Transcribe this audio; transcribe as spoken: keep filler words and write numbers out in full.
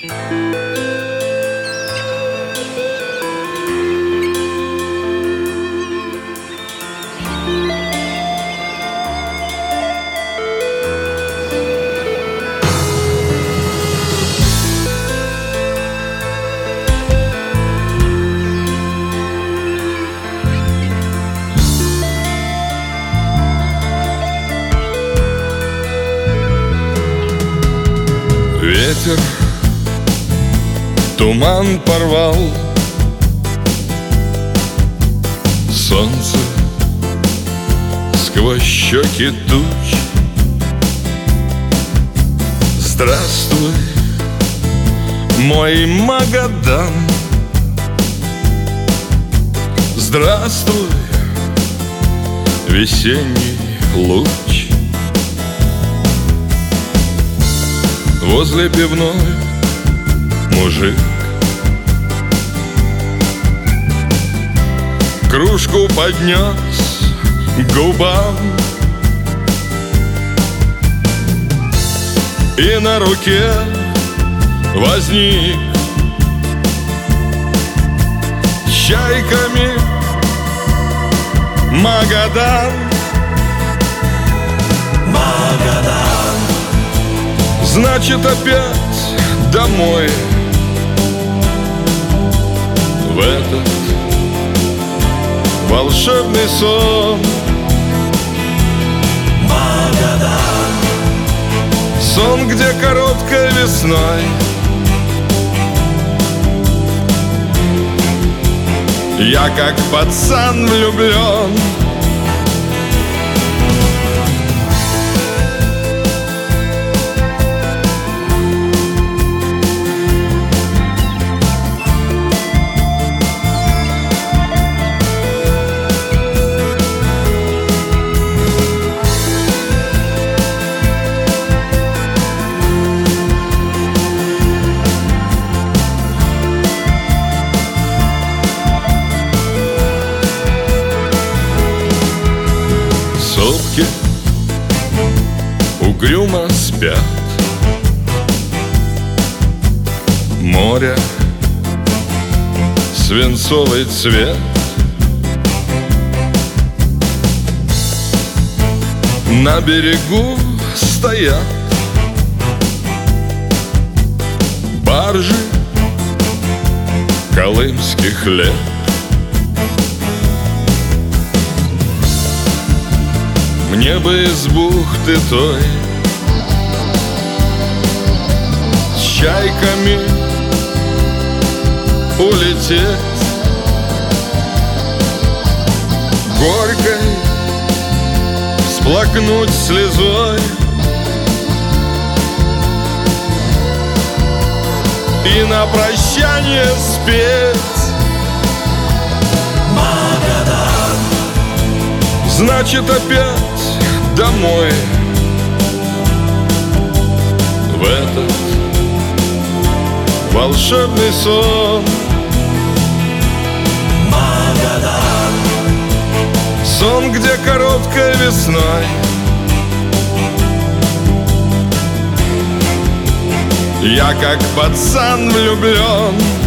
Ветер туман порвал, солнце сквозь щеки туч. Здравствуй, мой Магадан, здравствуй, весенний луч. Возле пивной мужик кружку поднес к губам, и на руке возник с чайками Магадан. Магадан. Значит, опять домой, в этот волшебный сон. Магадан. Сон, где короткой весной я как пацан влюблен. Сопки угрюмо спят, море свинцовый цвет. На берегу стоят баржи колымских лет. Мне бы из бухты той с чайками улететь, горькой всплакнуть слезой и на прощание спеть. Магадан. Значит, опять домой, в этот волшебный сон. Магадан. Сон, где короткой весной я как пацан влюблен.